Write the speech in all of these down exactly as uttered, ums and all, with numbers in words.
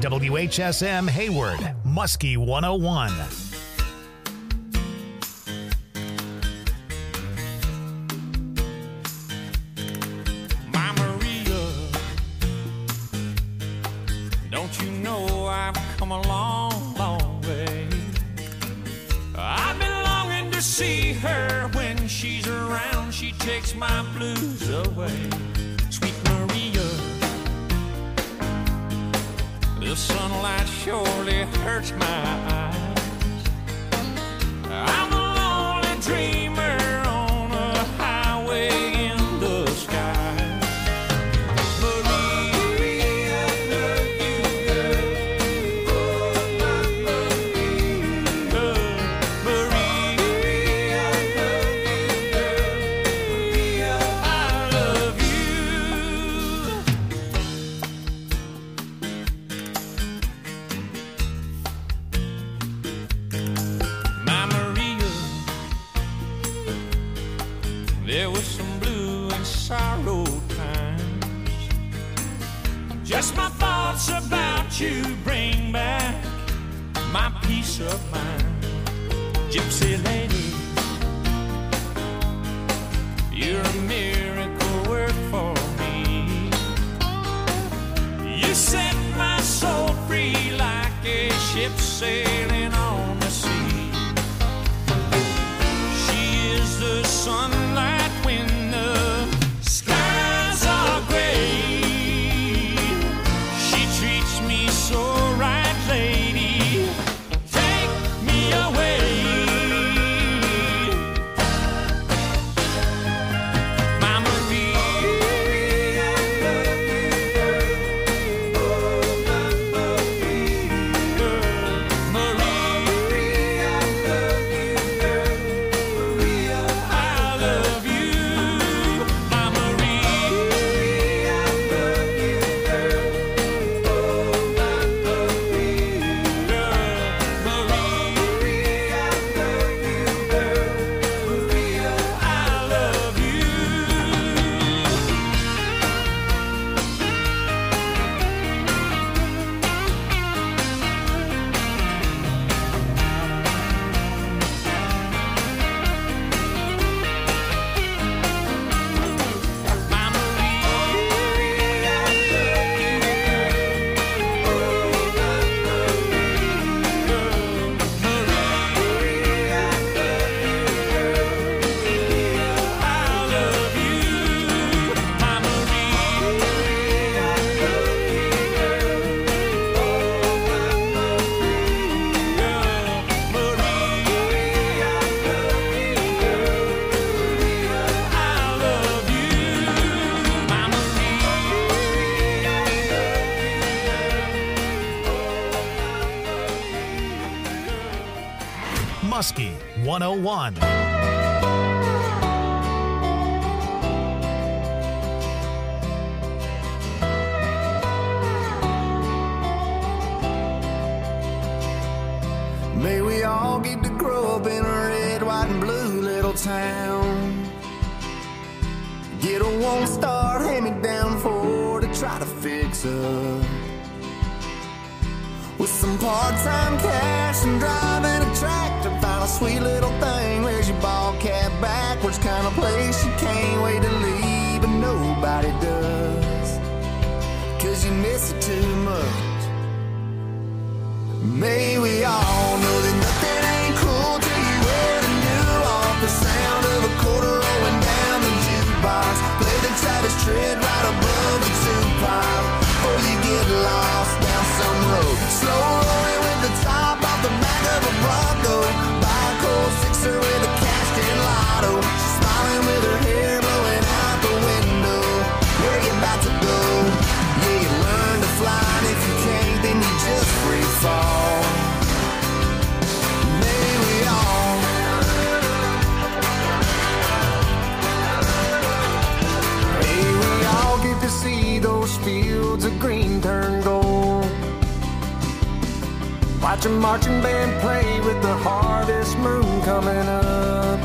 W H S M Hayward, Muskie one oh one. My Maria, don't you know I've come a long, long way? I've been longing to see her. When she's around, she takes my blues away. Sweet Maria, the sunlight surely hurts my eyes. I'm a lonely dreamer on a highway in the sky. Maria, I love you, girl. Oh, I love you, girl. Maria, I love you, girl. Maria, I love you. My Maria, there was some blue and sorrow times. Just my thoughts about you bring back my peace of mind. Gypsy lady, you're a miracle work for me. You set my soul free like a ship sailing on the sea. She is the sunlight when the skies are gray. She treats me so right, lady. Take me away. My Maria, I love you, girl. Oh, I love you, girl. Maria, I love you, girl. Maria, I love you. My Maria, I love you, girl. Oh, I love you, girl. Maria, I love you, girl. Maria, I love you. My Maria, I love you, girl. Oh, I love you, girl. Maria, I love you, girl. Maria, I love you. My Maria, I love you, girl. Oh, I love you, girl. Maria, I love you, girl. Maria, I love you. My Maria, I love you, girl. Muskie one oh one. May we all get to grow up in a red, white, and blue little town. Get a one-star hand-me-down Ford to try to fix up. With some part-time cash and driving a tractor, find a sweet little thing, wears your ball cap backwards, kind of place you can't wait to leave, but nobody does, 'cause you miss it too much. May we all know that nothing ain't cool till you hear the new off the sound of a quarter rolling down the jukebox. Play the Travis Tritt right above the two-pile, or you get lost down some road. Slow rolling with the top off the back of a Bronco. Buy a cold sixer with a cashed-in lotto. She's smiling with her hair blowing out the window. Where you about to go? Yeah, you learn to fly, and if you can't, then you just free fall. May we all May we all get to see those fields of green turn gold. Watch a marching band play with the harvest moon coming up.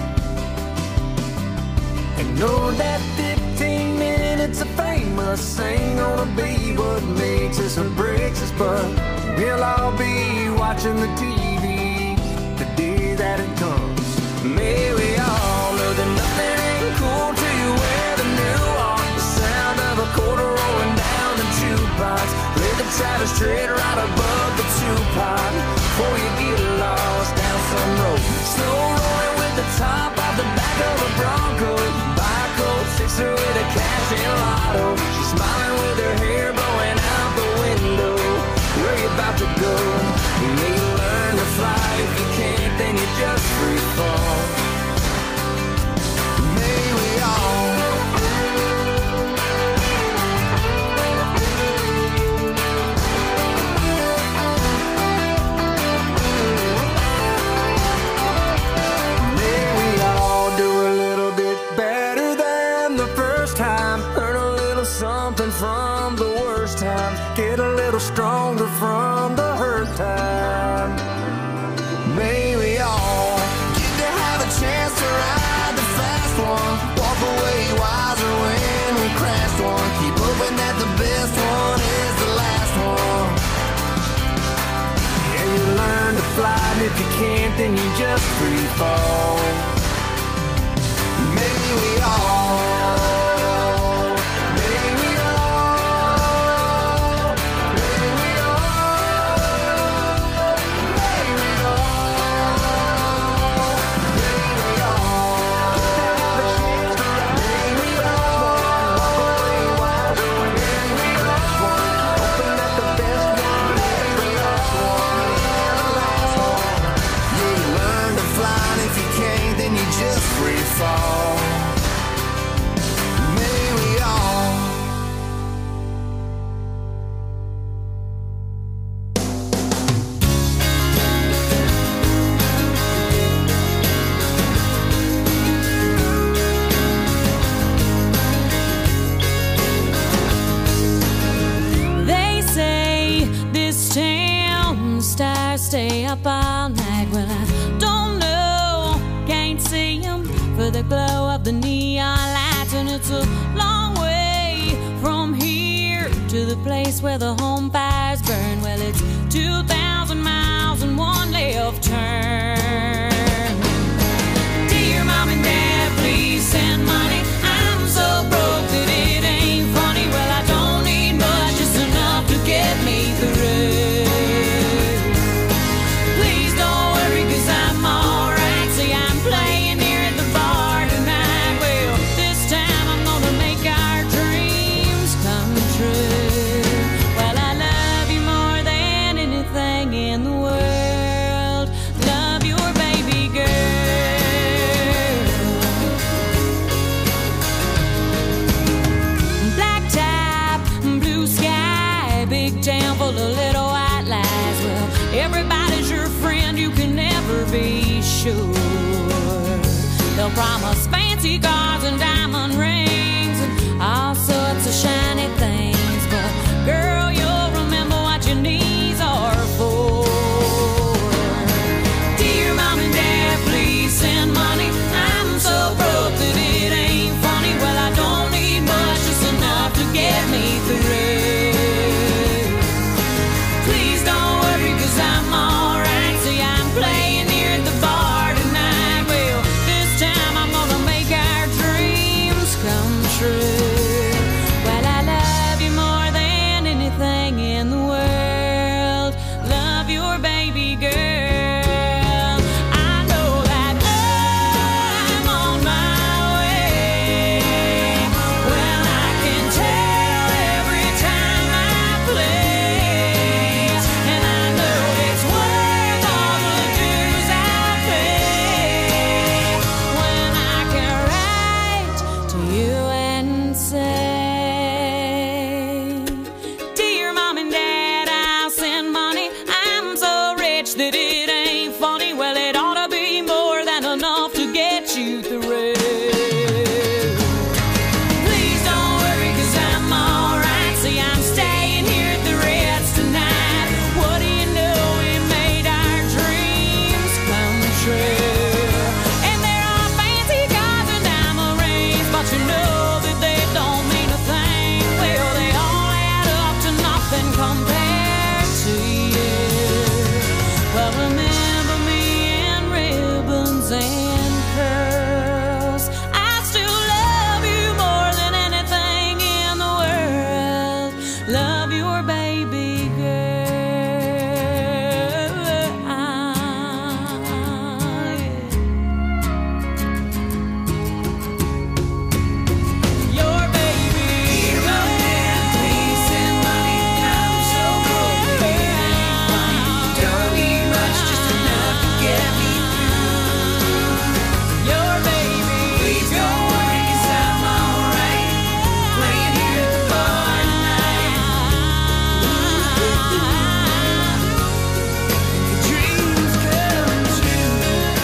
And know that fifteen minutes of fame must ain't gonna be what makes us or breaks us, but We'll all be watching the T V the day that it comes. May we all know that nothing ain't cool till you wear the new one. The sound of a quarter rolling down the jukebox. Play the Travis Tritt right above the two-pot. Before you get lost down some road, slow rolling with the top out the back of a Bronco. Buy a cold sixer with a cash and lotto. She's smiling with her hair blowing out the window. Where you about to go? You may learn to fly. If you can't, then you just free fall. May we all May we all do a little bit better than the first time. Learn a little something from the worst times. Get a little stronger from the hurt time. May we all get to have a chance to ride the fast one. Walk away wiser when we crashed one. Keep hoping that the best one is the last one. Yeah, you learn to fly, and if you can't, then you just free fall. May we all fall. May we all They say this town, the stars stay up all night. Well, I don't know, can't see them for the glow of the neon lights. And it's a long way from here to the place where the home fires burn. Well, it's two thousand miles and one left turn. Dear Mom and Dad, please send money. I'm so broke that it ain't funny. Well, I don't need much, just enough to get me through. Please don't worry, 'cause I'm alright. See, I'm playing here at the bar tonight. Well, this time I'm gonna make our dreams come true. Well, I love you more than anything in the world. Love your baby girl. Black top, blue sky, big town full of little white lies. Well, everybody's your friend, you can never be sure. They'll promise fancy cars and diamond rings and all sorts of shiny things, but girl, you'll remember what your knees are for. Dear Mom and Dad, please send money. I'm so broke that it ain't funny. Well, I don't need much, just enough to get me through. Please don't worry, 'cause I'm alright. See, I'm playing here at the bar tonight. Well, this time I'm gonna make our dreams come true. Well, I love you more than anything in the world. Love your baby girl. I know that I'm on my way. Well, I can tell every time I play, and I know it's worth all the dues I pay. When I can write to you and say, dear Mom and Dad, I'll send money. I'm so rich that it ain't funny. Well, it ought to be more than enough to get you through. Please don't worry, 'cause I'm alright. See, I'm staying here at the Ritz tonight. What do you know, we made our dreams come true. And there are fancy cars and diamond rings, but you know that they don't mean a thing. Well, they all add up to nothing compared to you. remember me in ribbons and curls. I still love you more than anything in the world. Love your baby girl. Your baby girl. Peace and money, I'm so broke. It ain't funny. Don't need much, just enough to get me through. Your baby. Please don't worry, 'cause I'm alright. Playing here at the bar tonight. Dreams come true.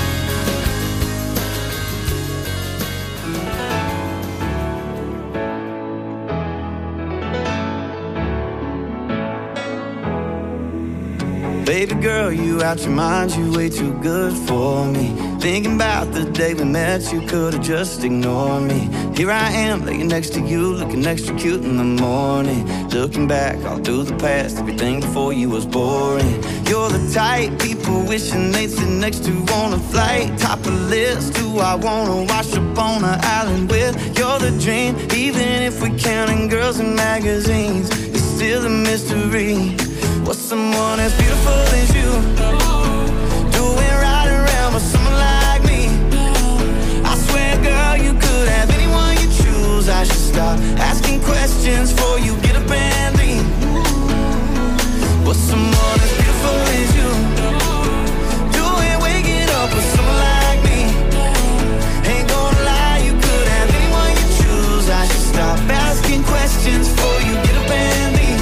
Baby girl, you out your mind, you way too good for me. Thinking about the day we met, you could've just ignored me. Here I am, laying next to you, looking extra cute in the morning. Looking back all through the past, everything before you was boring. You're the type people wishing they'd sit next to on a flight. Top of the list, who I wanna wash up on an island with. You're the dream, even if we're counting girls in magazines. It's still a mystery. What's someone as beautiful as you doing right around with someone like me? I swear, girl, you could have anyone you choose. I should stop asking questions before you get up and leave. What's someone as beautiful as you doing waking up with someone like me? Ain't gonna lie, you could have anyone you choose. I should stop asking questions before you get up and leave.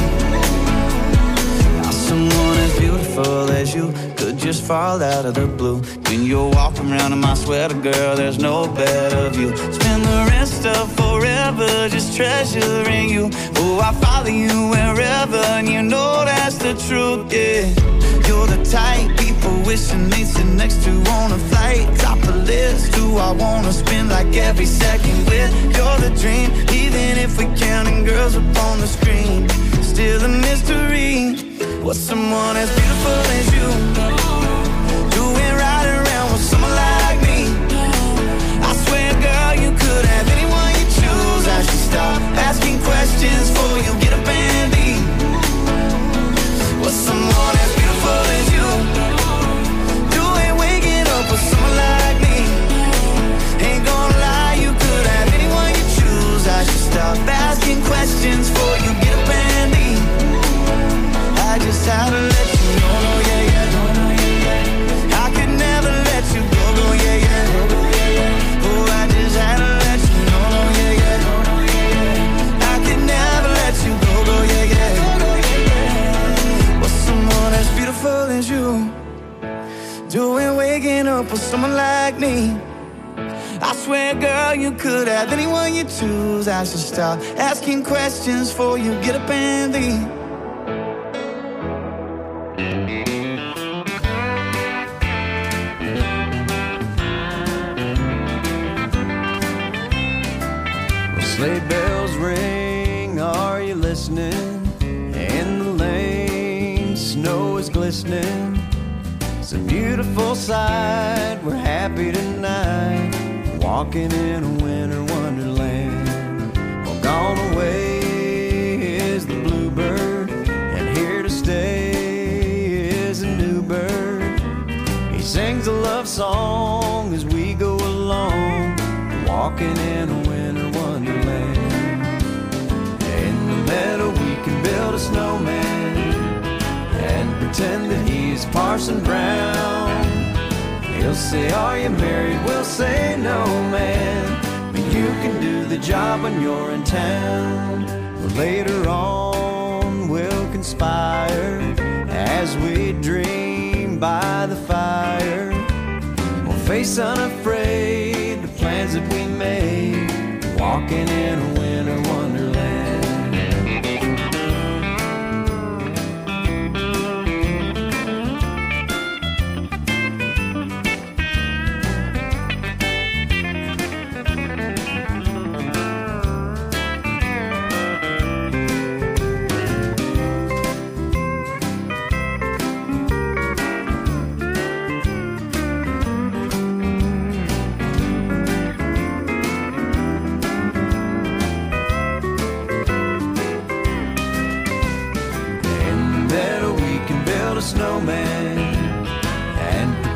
Someone as beautiful as you could just fall out of the blue. When you're walking around in my sweater, girl, there's no better view. Spend the rest of forever just treasuring you. Oh, I follow you wherever, and you know that's the truth, yeah. You're the type people wishing they'd sit next to on a flight. Top of the list, who I wanna spend like every second with. You're the dream, even if we're counting girls up on the screen. Still a mystery. What's someone as beautiful as you doing right around with someone like me? I swear, girl, you could have anyone you choose. I should stop asking questions before you get up and leave. What's someone as beautiful as you doing waking up with someone like me? Ain't gonna lie, you could have anyone you choose. I should stop asking questions before you get up and leave. I just had to let you know, no, yeah, yeah, no, no, yeah, yeah. I could never let you go, go, yeah, yeah, no, no, yeah, yeah. Oh, I just had to let you know, no, yeah, yeah, no, no, yeah, yeah. I could never let you go, go, yeah, yeah, no, no, yeah, yeah. What's someone as beautiful as you doing waking up with someone like me? I swear, girl, you could have anyone you choose. I should stop asking questions before you get up and leave. Sleigh bells ring, are you listening? In the lane, snow is glistening. It's a beautiful sight, we're happy tonight, walking in a winter wonderland. Well, gone away is the bluebird, and here to stay is a new bird. He sings a love song as we go along, walking in a winter wonderland. In the meadow we can build a snowman and pretend that he's Parson Brown. He'll say, are you married? We'll say, no, man, but you can do the job when you're in town. But later on we'll conspire as we dream by the fire. We'll face unafraid the plans that we made, walking in a winter wonderland.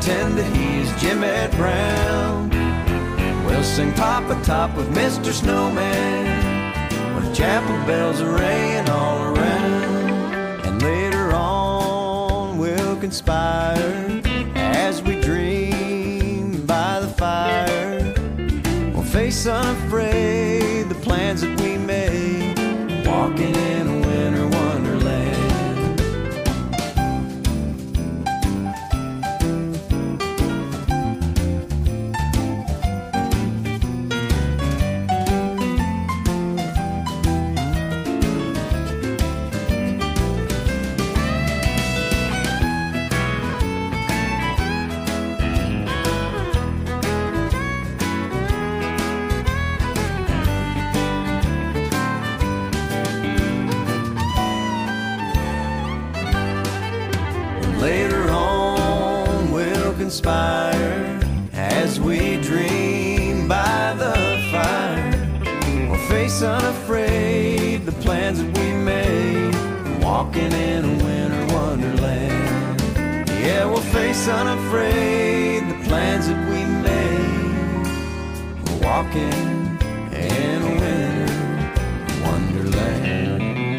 pretend that he's Jim Ed Brown. We'll sing Papa Top with Mister Snowman, with chapel bells are ringing all around. And later on we'll conspire as we dream by the fire. We'll face unafraid the plans that we made, walking in a winter wonderland. Later on we'll conspire as we dream by the fire. We'll face unafraid the plans that we made, walking in a winter wonderland. Yeah, we'll face unafraid the plans that we made, walking in a winter wonderland.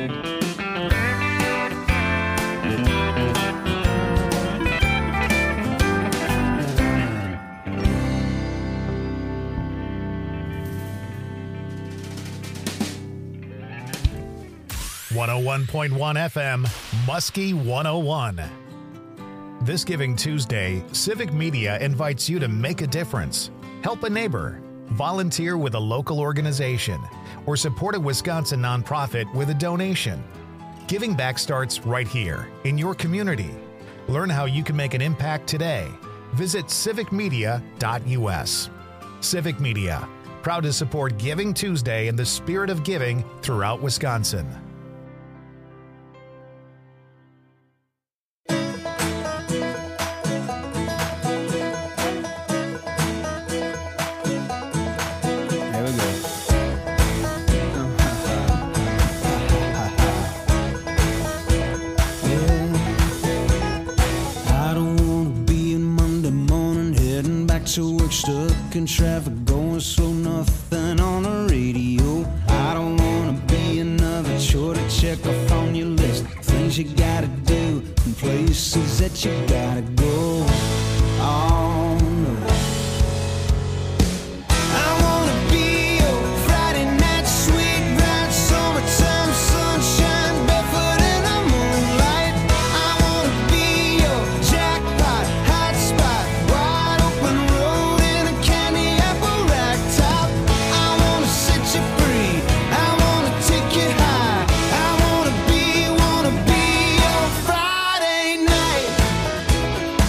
one oh one point one F M, Muskie one oh one. This Giving Tuesday, Civic Media invites you to make a difference, help a neighbor, volunteer with a local organization, or support a Wisconsin nonprofit with a donation. Giving back starts right here in your community. Learn how you can make an impact today. Visit civic media dot U S. Civic Media, proud to support Giving Tuesday in the spirit of giving throughout Wisconsin. Stuck in traffic, going slow, nothing on the radio. I don't wanna be another chore to check off on your list. Things you gotta do and places that you gotta go. Oh no, I wanna be your Friday night sweet ride, summertime sunshine, barefoot in the moonlight. I wanna be your jackpot, hot spot, wide open road in a candy apple rack top. I wanna set you free, I wanna take you high. I wanna be, wanna be your Friday night.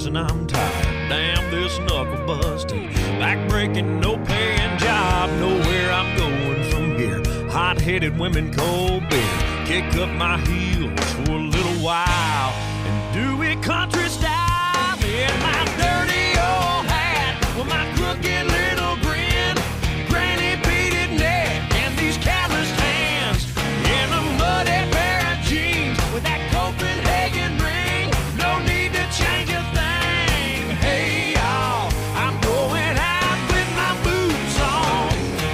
days and I'm tired. Damn this knuckle busting, back breaking, no paying job. Nowhere I'm going from here. Hot-headed women, cold beer. Kick up my heels for a little while and do it country style. In my dirty old hat with my crooked little grin, granny beaded neck and these calloused hands, in a muddy pair of jeans with that Copenhagen ring. No need to change a thing. Hey y'all, I'm going out with my boots on.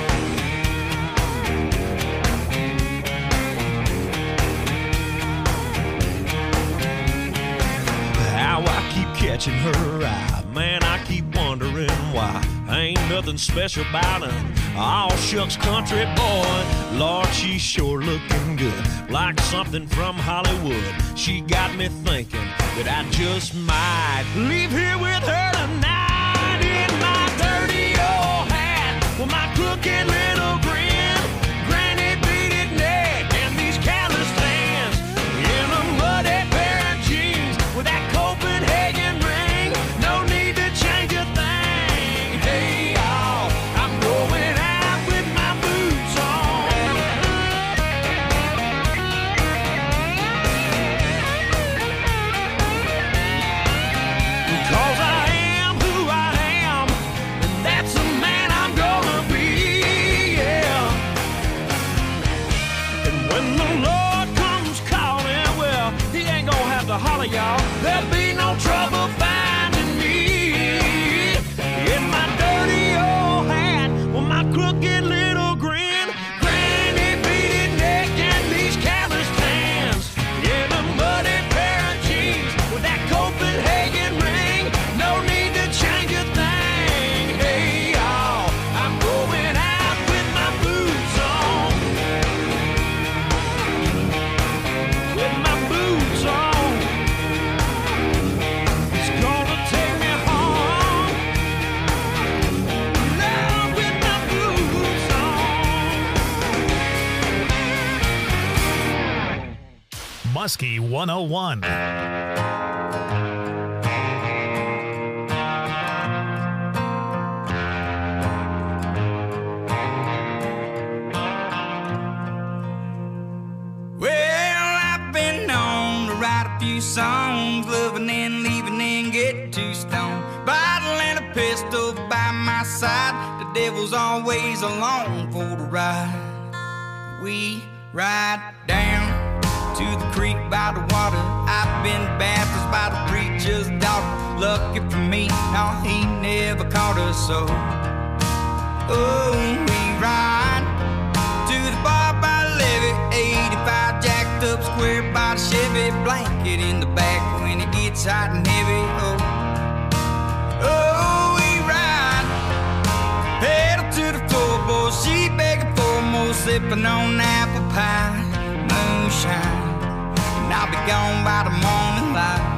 How I keep catching her eye, man, I keep wondering why. Ain't nothing special about her, all shucks country boy. Lord, she's sure looking good, like something from Hollywood. She got me thinking that I just might leave here with her tonight. In my dirty old hat with my crooked little grin, granny beaded neck and these calloused hands, in a muddy pair of jeans with that Copenhagen ring. No need to change a thing. Hey y'all, I'm going out with my boots on. Because I am who I am, and that's the man I'm gonna be, yeah. And when the Lord comes calling, well, he ain't gonna have to holler, y'all. There'll be no trouble finding me. In my dirty old hat with my crooked little grin, granny beaded neck and these calloused hands, in a muddy pair of jeans with that Copenhagen ring. No need to change a thing. Hey y'all, I'm going out with my boots on. With my boots on. It's gonna take me home. Now with my boots on. Muskie one oh one. Well, I've been known to write a few songs, loving and leaving and get too stoned. Bottle and a pistol by my side, the devil's always along for the ride. We ride down to the creek by the water. I've been baptized by the preacher's daughter. Lucky for me, no, he never caught us so. Oh, we ride to the bar by the levee, eighty-five jacked up square by the Chevy, blanket in the back when it gets hot and heavy. Oh, oh, we ride, pedal to the floorboard, she begging for more, sipping on apple pie, moonshine, and I'll be gone by the morning light.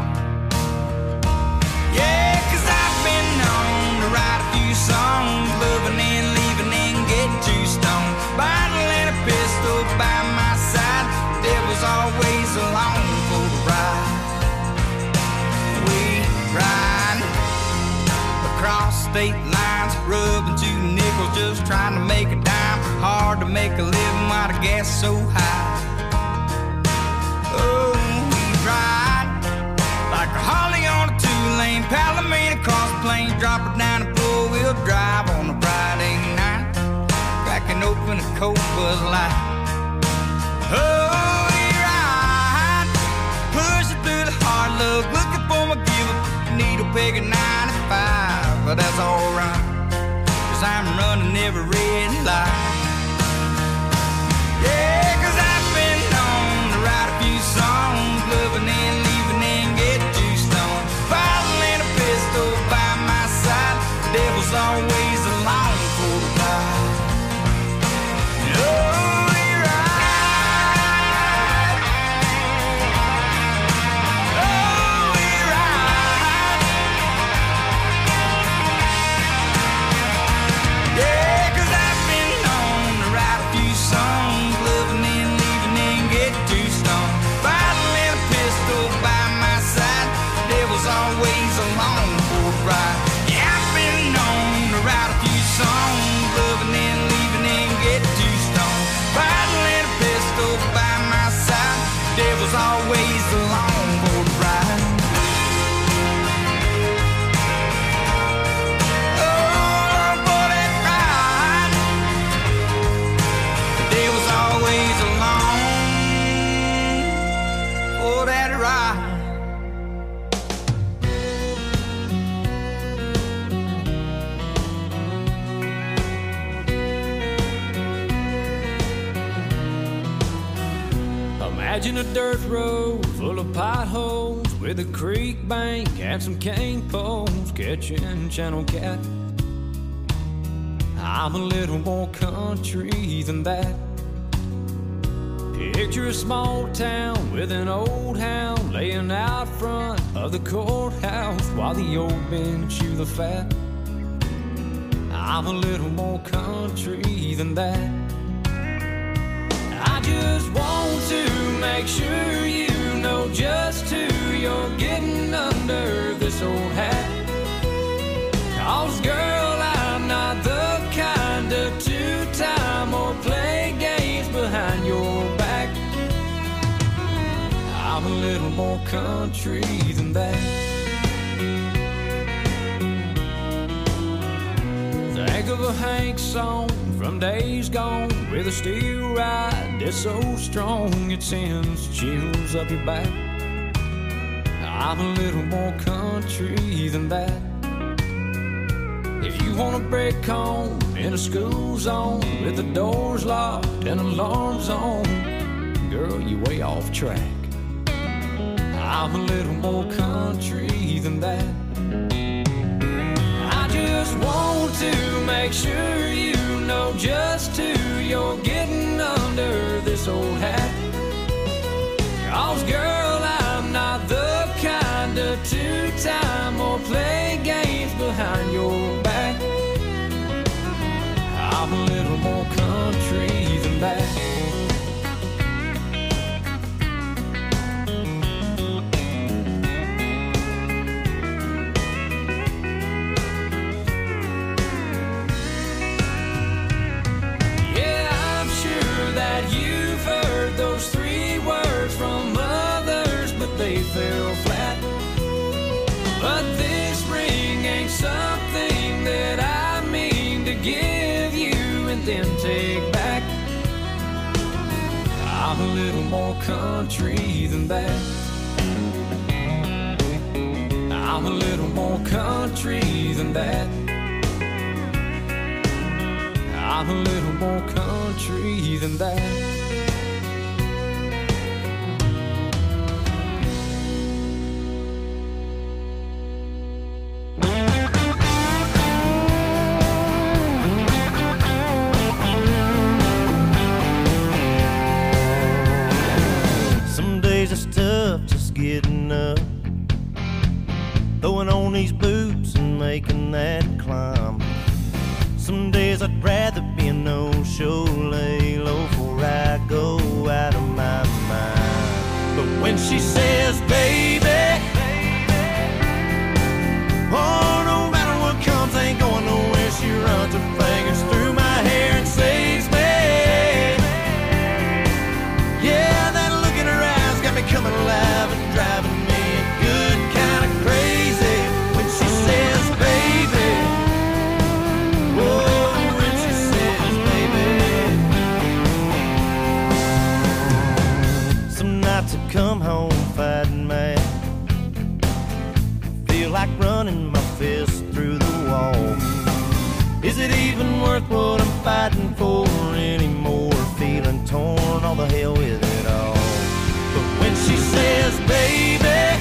Yeah, 'cause I've been known to write a few songs, loving and leaving and get too stoned. Bottle and a pistol by my side, the devil's always along for the ride. We ride across state lines, rubbing two nickels, just trying to make a dime. Hard to make a living while the gas is so high. Oh, we ride like a Holly on a two-lane Palomino cross plane, drop it down and four-wheel drive on a Friday night, cracking open a cold Bud Light. Oh, we ride, pushing through the hard luck, looking for my give-up, needle peg at ninety-five, but that's alright, 'cause I'm running every red light. Yeah, 'cause I've been known to write a few songs, loving and leaving and get too stoned. Bottle and a pistol by my side, the devil's always along for the ride. Oh, we ride. Oh, we ride. Yeah, 'cause I've been known Imagine a dirt road full of potholes with a creek bank and some cane poles catching channel cat. I'm a little more country than that. Picture a small town with an old hound laying out front of the courthouse while the old men chew the fat. I'm a little more country than that. I just want to make sure you know just who you're getting under this old hat. 'Cause girl, I'm not the kind of two-time or play games behind your back. I'm a little more country than that. Think of a Hank song from days gone with a steel ride that's so strong it sends chills up your back. I'm a little more country than that. If you want to break home in a school zone with the doors locked and alarms on, girl, you way off track. I'm a little more country than that. I just want to make sure you know just who you're getting under this old hat. 'Cause girl, I'm not the kind of two-time or play games behind your back. I'm a little more country than that. Fell flat, but this ring ain't something that I mean to give you and then take back. I'm a little more country than that. I'm a little more country than that. I'm a little more country than that. Getting up, throwing on these boots and making that climb. Some days I'd rather be a no-show, lay low before I go out of my mind. But when she says, baby, oh, no matter what comes, ain't going nowhere, she runs her fingers through my hair and saves me. Yeah, that look in her eyes got me coming alive and driving me good kind of crazy. When she says, baby, whoa, when she says, baby. Some nights I come home fighting mad, feel like running my fist through the wall. Is it even worth what I'm fighting for anymore? Feeling torn, all the hell with it all. But when she says, baby,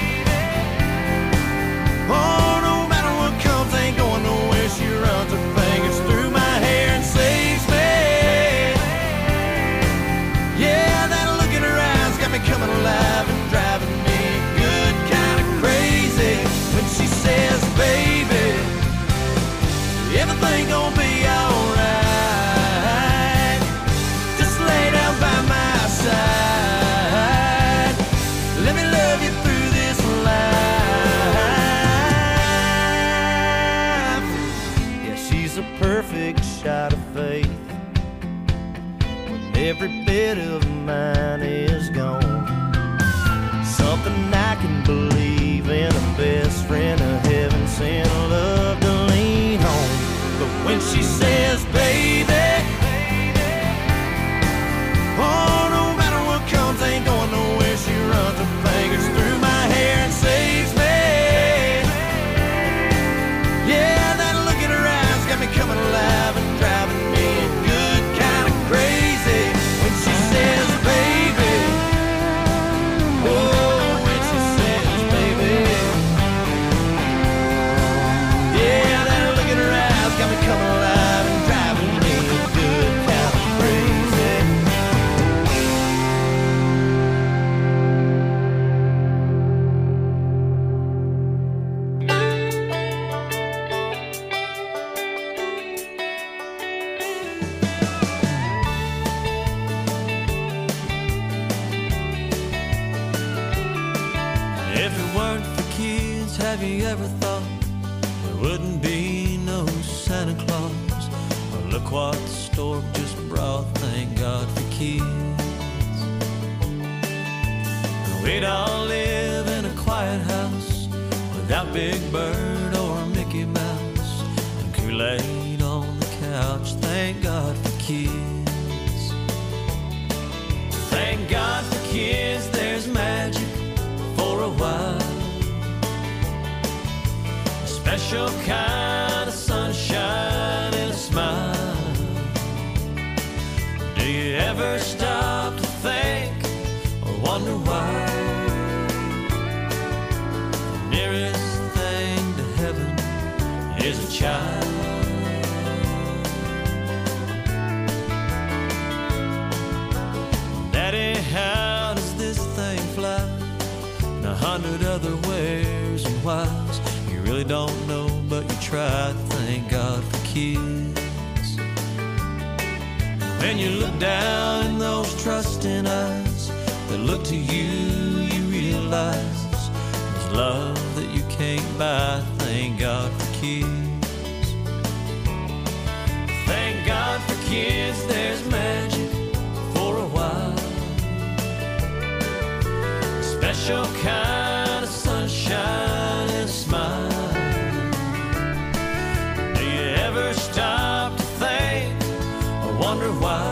oh, no matter what comes, ain't going nowhere, she runs her fingers through my hair and saves me. Yeah, that look in her eyes got me coming alive and driving me good kind of crazy. When she says, baby, everything gonna be alright, just lay down by my side. Let me love you through this life. Yeah, she's a perfect shot of faith when every bit of mine is gone. Something I can believe in, a best friend, a heaven sent love to lean on. But when she says, baby, oh, no matter what comes, ain't going nowhere, she runs her fingers through my hair and saves me. Yeah, that look in her eyes got me coming alive and driving me good kind of crazy. When she says, baby, Nobody ever thought there wouldn't be no Santa Claus. Well, look what the storm just brought, thank God for kids. We'd all live in a quiet house without Big Bird or Mickey Mouse, and Kool-Aid on the couch, thank God for kids. Thank God for kids, there's magic for a while. A special kind of sunshine and a smile. Do you ever stop to think or wonder why? The nearest thing to heaven is a child. Daddy, how does this thing fly? And a hundred other wheres and whys. You really don't know, but you try. Thank God for kids. When you look down in those trusting eyes that look to you, you realize there's love that you can't buy. Thank God for kids. Thank God for kids, there's magic for a while. A special kind of sunshine and a smile. Do you ever stop to think or wonder why?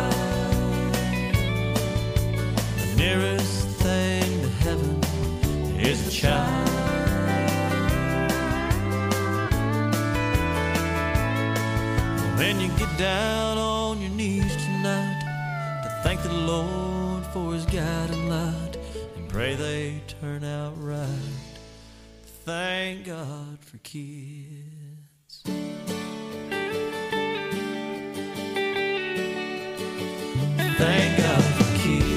The nearest thing to heaven is a child. When you get down on your knees tonight to thank the Lord for his guiding light and pray they turn out right. Thank God for kids. Thank God for kids.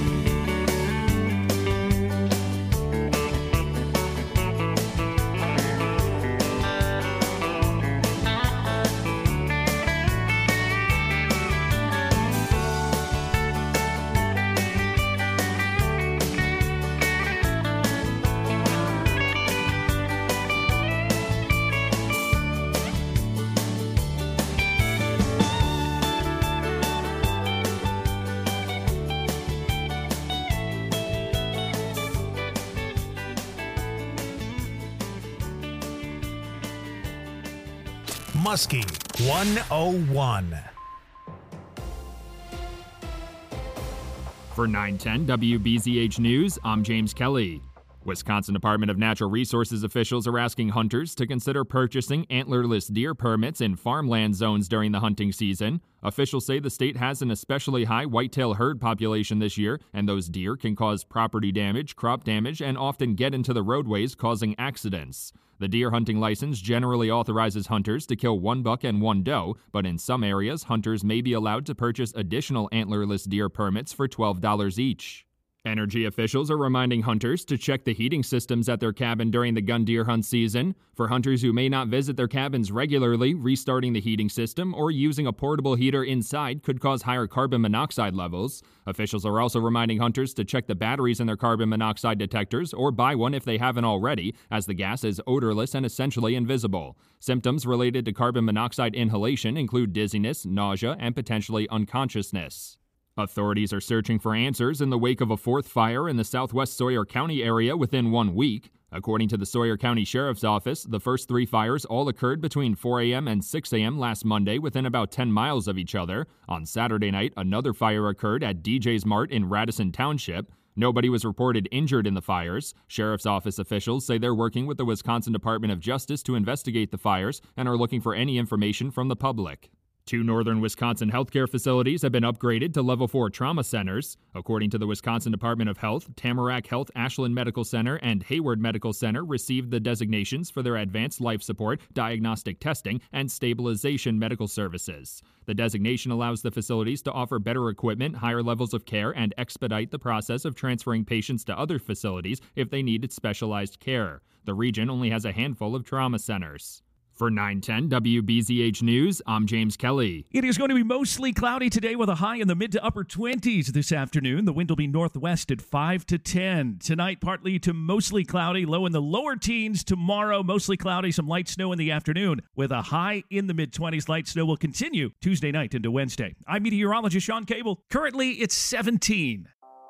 Muskie one oh one. For nine ten W B Z H News, I'm James Kelly. Wisconsin Department of Natural Resources officials are asking hunters to consider purchasing antlerless deer permits in farmland zones during the hunting season. Officials say the state has an especially high whitetail herd population this year, and those deer can cause property damage, crop damage, and often get into the roadways, causing accidents. The deer hunting license generally authorizes hunters to kill one buck and one doe, but in some areas, hunters may be allowed to purchase additional antlerless deer permits for twelve dollars each. Energy officials are reminding hunters to check the heating systems at their cabin during the gun deer hunt season. For hunters who may not visit their cabins regularly, restarting the heating system or using a portable heater inside could cause higher carbon monoxide levels. Officials are also reminding hunters to check the batteries in their carbon monoxide detectors or buy one if they haven't already, as the gas is odorless and essentially invisible. Symptoms related to carbon monoxide inhalation include dizziness, nausea, and potentially unconsciousness. Authorities are searching for answers in the wake of a fourth fire in the southwest Sawyer County area within one week. According to the Sawyer County Sheriff's Office, the first three fires all occurred between four a.m. and six a.m. last Monday within about ten miles of each other. On Saturday night, another fire occurred at D J's Mart in Radisson Township. Nobody was reported injured in the fires. Sheriff's Office officials say they're working with the Wisconsin Department of Justice to investigate the fires and are looking for any information from the public. Two northern Wisconsin healthcare facilities have been upgraded to level four trauma centers. According to the Wisconsin Department of Health, Tamarack Health Ashland Medical Center and Hayward Medical Center received the designations for their advanced life support, diagnostic testing, and stabilization medical services. The designation allows the facilities to offer better equipment, higher levels of care, and expedite the process of transferring patients to other facilities if they needed specialized care. The region only has a handful of trauma centers. For nine ten W B Z H News, I'm James Kelly. It is going to be mostly cloudy today with a high in the mid to upper twenties this afternoon. The wind will be northwest at five to ten. Tonight, partly to mostly cloudy, low in the lower teens. Tomorrow, mostly cloudy, some light snow in the afternoon with a high in the mid twenties. Light snow will continue Tuesday night into Wednesday. I'm meteorologist Sean Cable. Currently, it's seventeen.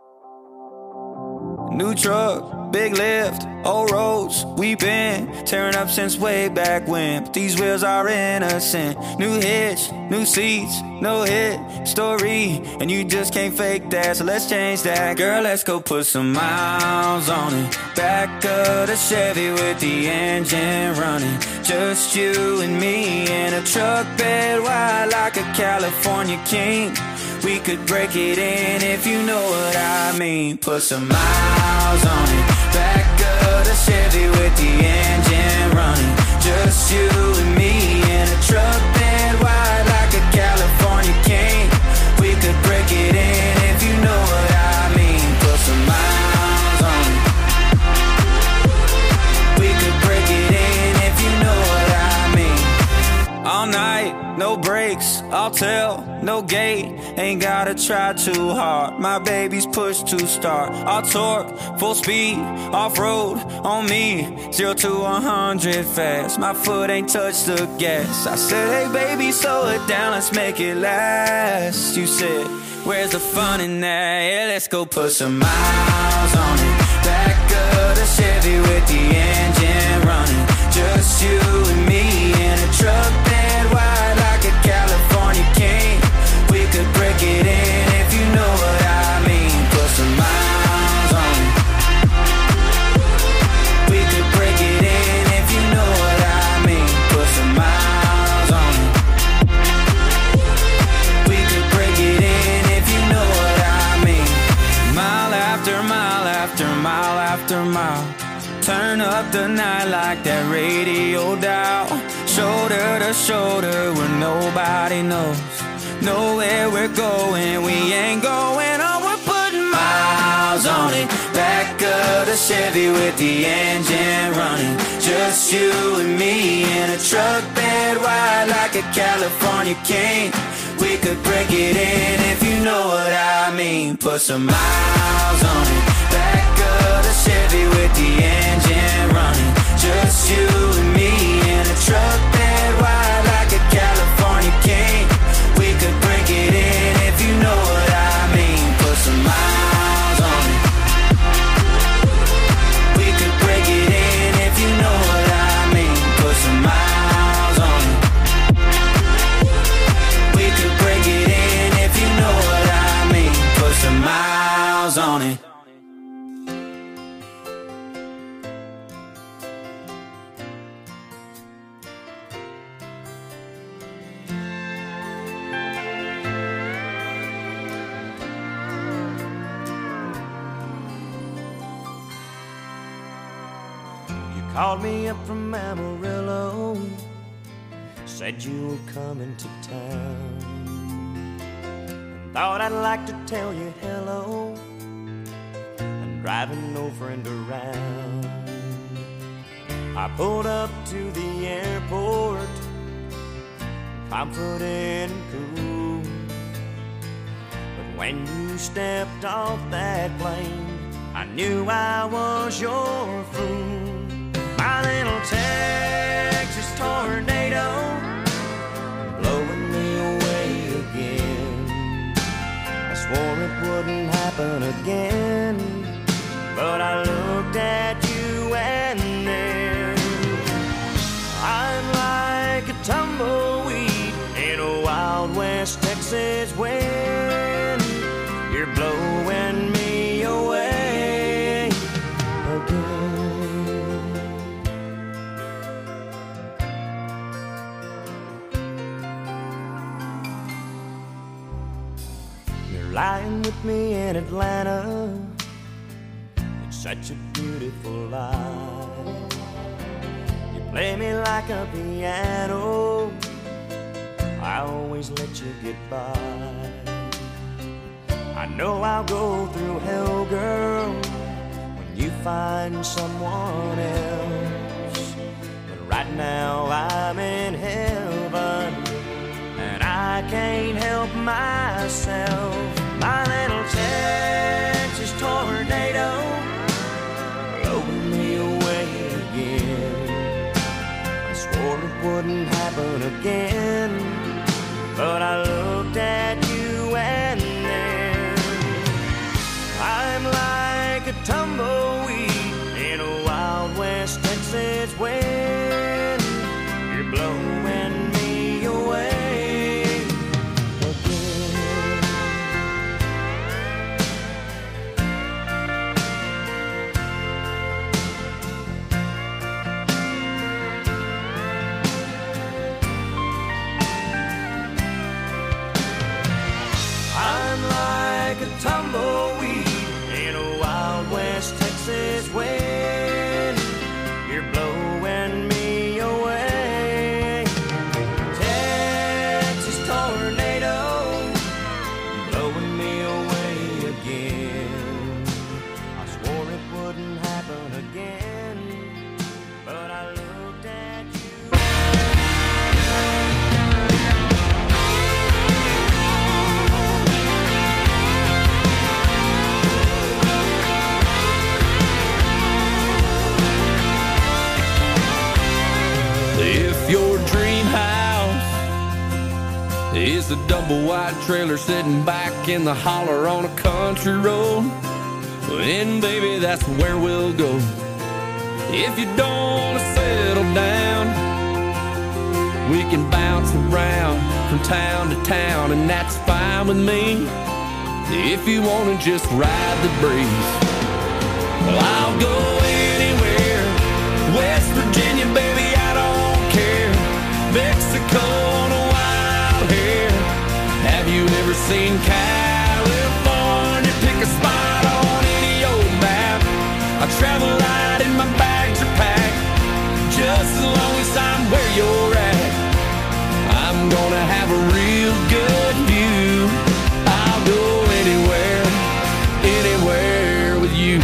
New truck, big lift, old roads, we been tearing up since way back when. But these wheels are innocent. New hitch, new seats, no hit story, and you just can't fake that, so let's change that. Girl, let's go put some miles on it. Back of the Chevy with the engine running. Just you and me in a truck bed wide like a California king. We could break it in if you know what I mean. Put some miles on it. Back of the Chevy with the engine running. Just you and me in a truck bed wide like a California king. We could break it in if you know what I mean. Put some miles on it. We could break it in if you know what I mean. All night, no brakes, I'll tell, no gate. Ain't gotta try too hard. My baby's pushed to start. I'll torque, full speed, off-road on me. Zero to a hundred fast. My foot ain't touched the gas. I said, hey baby, slow it down, let's make it last. You said, where's the fun in that? Yeah, let's go put some miles on it. Back of the Chevy with the engine running. Just you and me in a truck bed wide like a California king. We could break it in if you know what I mean. Put some miles on it. We could break it in if you know what I mean. Put some miles on it. We could break it in if you know what I mean. Mile after mile after mile after mile. Turn up the night like that radio dial. Shoulder to shoulder where nobody knows. Know where we're going, we ain't going on. We're putting miles on it. Back of the Chevy with the engine running. Just you and me in a truck bed wide like a California king. We could break it in if you know what I mean. Put some miles on it. Back of the Chevy with the engine running. Just you and me in a truck bed wide like a California king. We could break it in if you know what I mean. Put some miles on it. We could break it in if you know what I mean. Put some miles on it. We could break it in if you know what I mean. Put some miles on it. Called me up from Amarillo, said you were coming to town. Thought I'd like to tell you hello. I'm driving no friend around. I pulled up to the airport, confident and cool. But when you stepped off that plane, I knew I was your fool. My little Texas tornado, blowing me away again. I swore it wouldn't happen again, but I looked at you and then I'm like a tumbleweed in a Wild West Texas wind. You're blowing me away again. Lying with me in Atlanta, it's such a beautiful life. You play me like a piano, I always let you get by. I know I'll go through hell, girl, when you find someone else. But right now I'm in heaven, and I can't help myself. My little Texas tornado blowing me away again. I swore it wouldn't happen again, but I looked at you and then I'm like a tumbleweed in a Wild West Texas wind. You're blowing me away again. I'm like a tumbleweed in a Wild West Texas wind. You're blowing me away. Texas tornado blowing me away again. I swore it wouldn't happen again, but I looked at you. If your dream house is a double wide trailer sitting back in the holler on a country road, then baby that's where we'll go. If you don't want to settle down, we can bounce around from town to town, and that's fine with me. If you want to just ride the breeze, well, I'll go anywhere. West Virginia, baby, I don't care. Mexico on a wild hair. Have you ever seen California? Pick a spot on any old map. I travel light and my bags are packed. Just as long as I'm where you're at, I'm gonna have a real good view. I'll go anywhere, anywhere with you.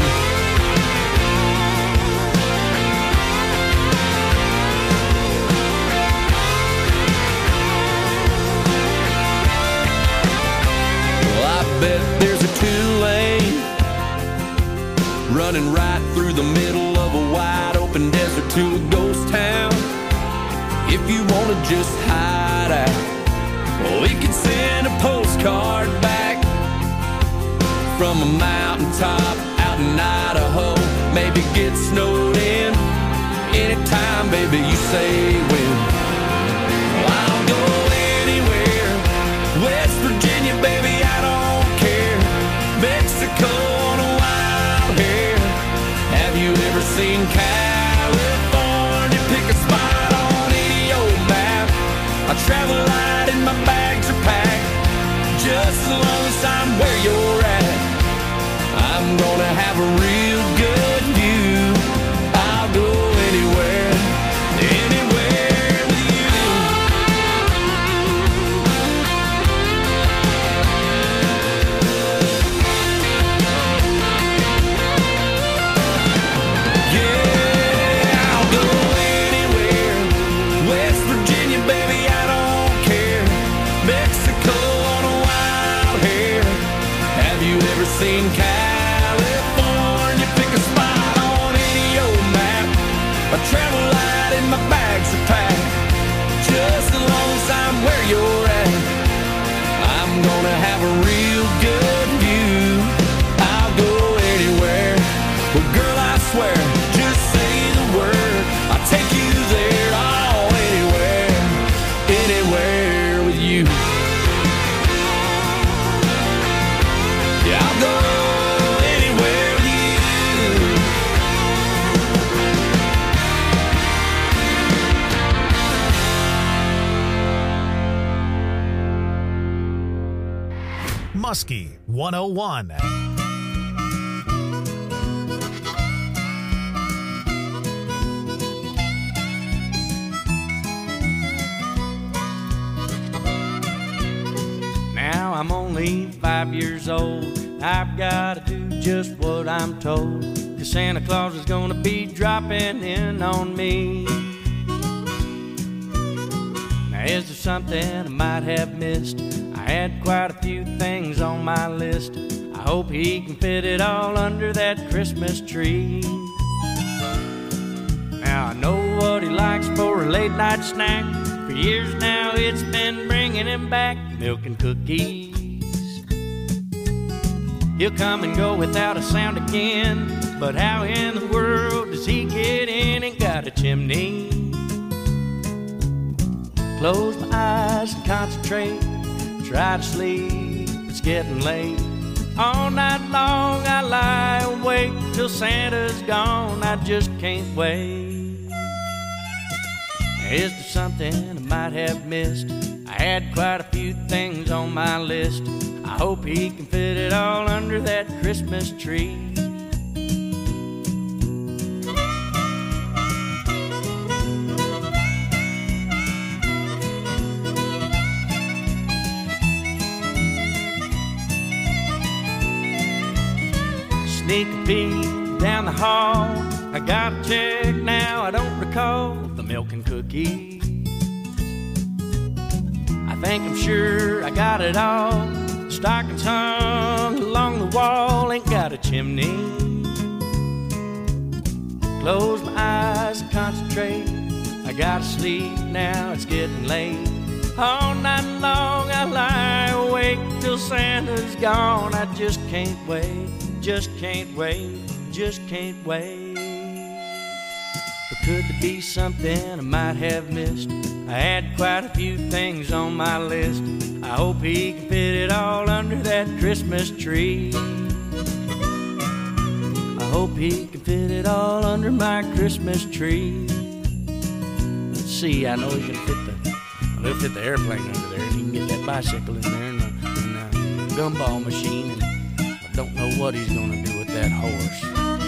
Bet there's a two-lane running right through the middle of a wide open desert to a ghost town. If you want to just hide out, we could send a postcard back from a mountaintop out in Idaho. Maybe get snowed in anytime, baby, you say when. Well, I'll go anywhere. West Virginia, baby, I don't Mexico on a wild hair. Have you ever seen California? Pick a spot on any old map. I travel light and my bags are packed. Just as long as I'm where you're at, I'm gonna have a real good view. I'll go anywhere, anywhere with you. Seen California, pick a spot on any old map. I travel light and my bags are packed. Just as long as I'm where you're at, I'm gonna have a real good view. I'll go anywhere. Well, girl, I swear, just say the word, I'll take you there. Oh, anywhere, anywhere with you. Yeah, I'll go anywhere with you. Muskie one oh one. Now I'm only five years old. I've gotta do just what I'm told, 'cause Santa Claus is gonna be dropping in on me. Is there something I might have missed? I had quite a few things on my list. I hope he can fit it all under that Christmas tree. Now I know what he likes for a late night snack. For years now it's been bringing him back milk and cookies. He'll come and go without a sound again, but how in the world does he get in and got a chimney? Close my eyes and concentrate, try to sleep, it's getting late. All night long I lie awake till Santa's gone, I just can't wait. Is there something I might have missed? I had quite a few things on my list. I hope he can fit it all under that Christmas tree. Sneak a peek down the hall, I gotta check now, I don't recall the milk and cookies. I think I'm sure I got it all. Stockings hung along the wall, ain't got a chimney. Close my eyes and concentrate, I gotta sleep now, it's getting late. All night long I lie awake till Santa's gone, I just can't wait, just can't wait, just can't wait. But could there be something I might have missed? I had quite a few things on my list. I hope he can fit it all under that Christmas tree. I hope he can fit it all under my Christmas tree. Let's see, I know he can fit the, he'll fit the airplane under there, and he can get that bicycle in there, and the, and the gumball machine, and I don't know what he's gonna do with that horse.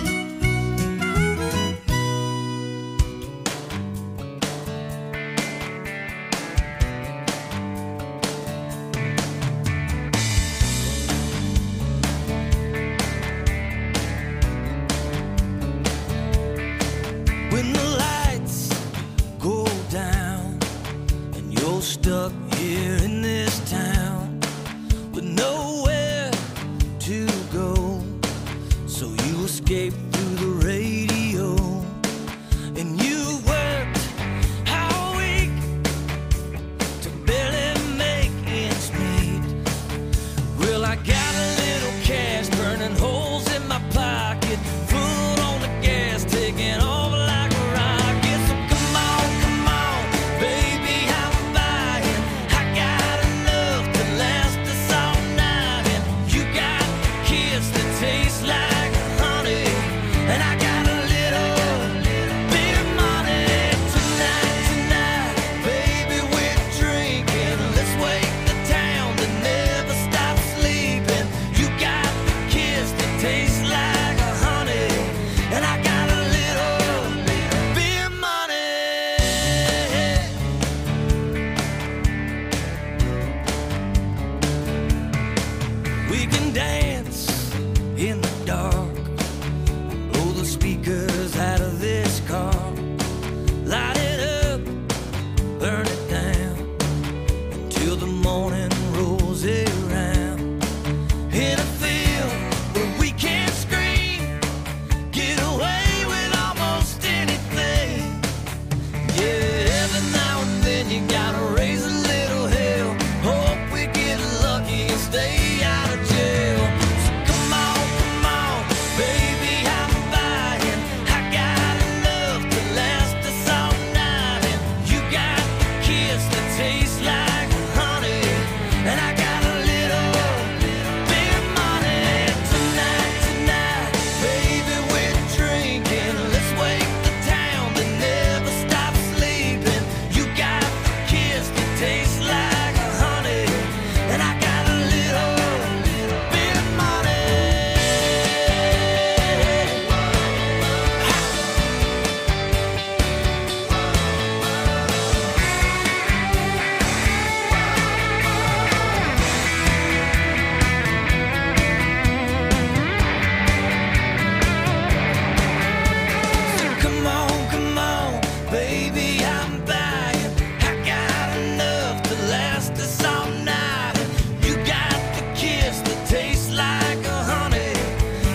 When the lights go down and you're stuck here in this town with nowhere to go, so you escape through the radio and you worked all week to barely make ends meet. Well, I got a little cash burning holes in my pocket, foot on the gas, taking over like a rocket. So come on, come on, baby, I'm buying. I got enough to last us all night, and you got a kiss that tastes like honey.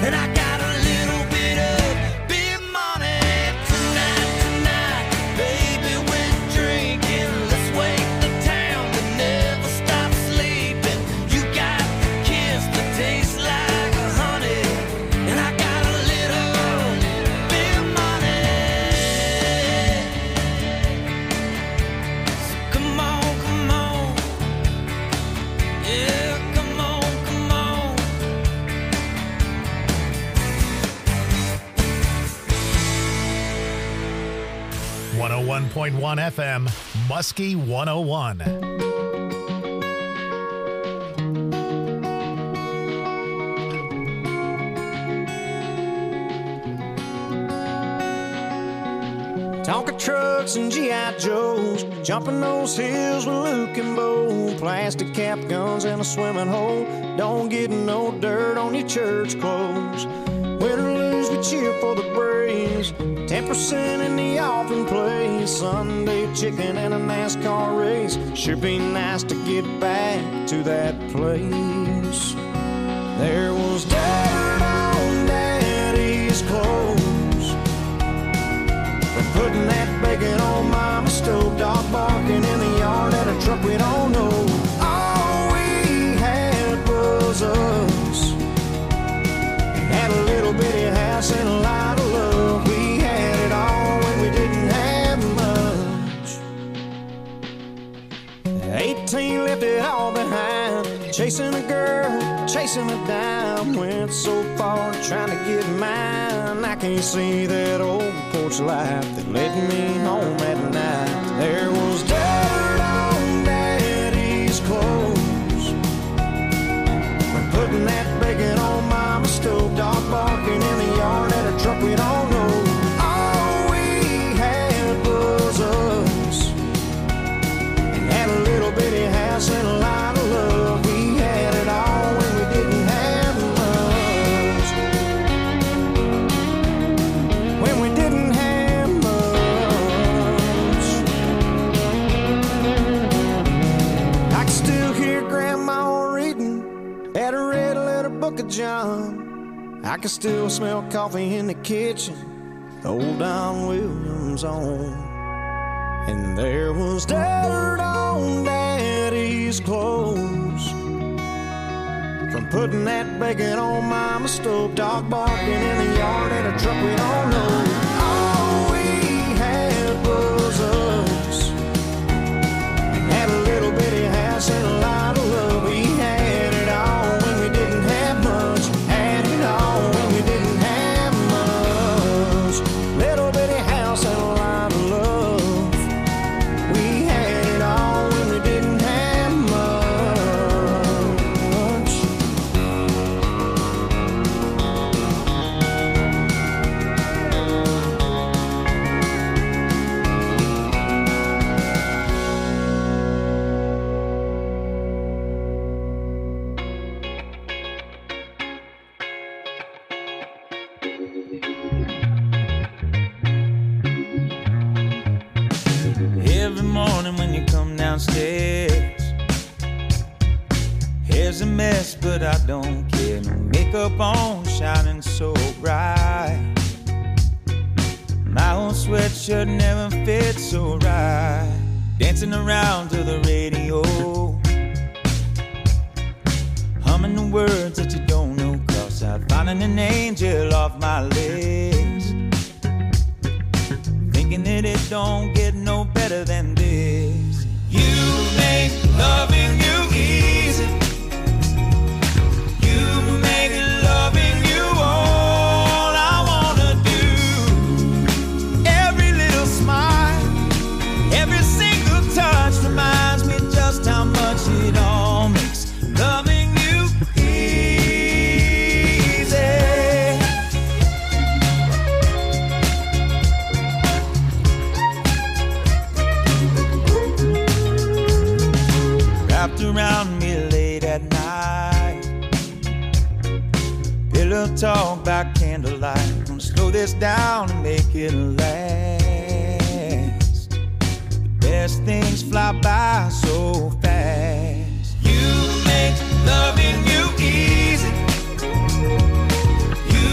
And I got a little bit of big money tonight, tonight. Baby, we're drinking. Let's wake the town that never stops sleeping. You got the kiss that tastes like honey. And I got a little bit of money. So come on, come on. Yeah, come on, come on. one oh one point one F M, Muskie one oh one. Tonka trucks and G I Joes, jumping those hills with Luke and Bo. Plastic cap guns in a swimming hole. Don't get no dirt on your church clothes. Win or lose, we cheer for the Braves. Ten percent in the offering place. Sunday chicken and a NASCAR race. Sure be nice to get back to that place. There was dirt on Daddy's clothes. We're putting that bacon on Mama's stove. Dog barking in the yard at a truck we don't know. All we had was us. Had a little bitty house and a lot of love. We had it all when we didn't have much. Eighteen left it all behind. Chasing a girl, chasing a dime. Went so far trying to get mine. I can't see that old porch light that led me home at night. There was dirt on Daddy's clothes. We're putting that bacon on Mama's stove. Dog barking in the yard at a truck we don't know. All we had was us. And had a little bitty house and a lot of love. We had it all when we didn't have much. When we didn't have much. I can still hear Grandma reading at a red letter book of John. I can still smell coffee in the kitchen, old Don Williams on. And there was dirt on Daddy's clothes from putting that bacon on Mama's stove. Dog barking in the yard at a truck we don't know. All we had was us. Had a little bitty house and a lot of love. We had it all when we didn't have much. Had it all when we didn't have much. Little bitty house and a lot of love. We had it all when we didn't have much. Every morning when you come downstairs, hair's a mess, but I don't care. No makeup on, shining so bright. My old sweatshirt never fit so right. Dancing around to the radio, humming the words that you don't know. Cause I'm finding an angel off my list. Thinking that it don't get no better than this. You make loving you easy. You make loving you all I wanna do. Every little smile, every single touch reminds me just how much it all makes loving you easy. Wrapped around me late at night, pillow talk by candlelight. Gonna slow this down and make it last. The best things fly by so fast. You make loving you easy. You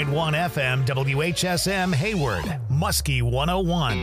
point one F M W H S M Hayward, Muskie one oh one.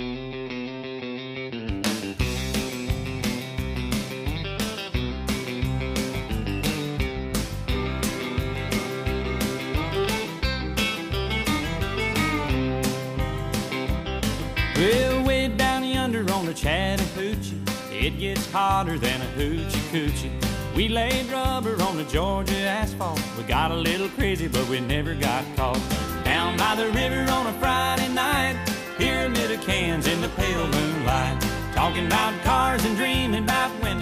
Well, way down yonder on the Chattahoochee, it gets hotter than a hoochie coochie. We laid rubber on the Georgia asphalt. We got a little crazy, but we never got caught. Down by the river on a Friday night, pyramid of cans in the pale moonlight, talking about cars and drinks